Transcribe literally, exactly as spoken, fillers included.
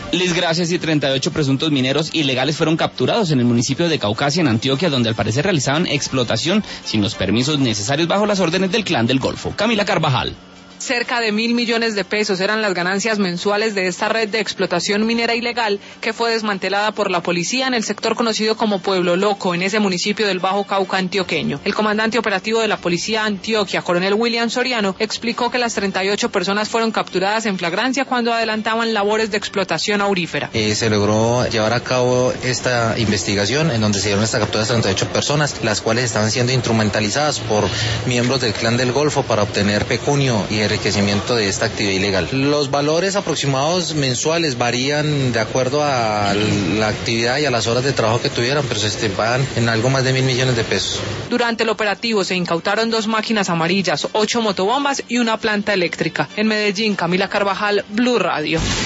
Liz Gracias y treinta y ocho presuntos mineros ilegales fueron capturados en el municipio de Caucasia, en Antioquia, donde al parecer realizaban explotación sin los permisos necesarios bajo las órdenes del Clan del Golfo. Camila Carvajal. Cerca de mil millones de pesos eran las ganancias mensuales de esta red de explotación minera ilegal que fue desmantelada por la policía en el sector conocido como Pueblo Loco, en ese municipio del Bajo Cauca antioqueño. El comandante operativo de la policía Antioquia, coronel William Soriano, explicó que las treinta y ocho personas fueron capturadas en flagrancia cuando adelantaban labores de explotación aurífera. Eh, se logró llevar a cabo esta investigación en donde se dieron esta captura de treinta y ocho personas, las cuales estaban siendo instrumentalizadas por miembros del Clan del Golfo para obtener pecunio y enriquecimiento de esta actividad ilegal. Los valores aproximados mensuales varían de acuerdo a la actividad y a las horas de trabajo que tuvieran, pero se estiman en algo más de mil millones de pesos. Durante el operativo se incautaron dos máquinas amarillas, ocho motobombas y una planta eléctrica. En Medellín, Camila Carvajal, Blue Radio.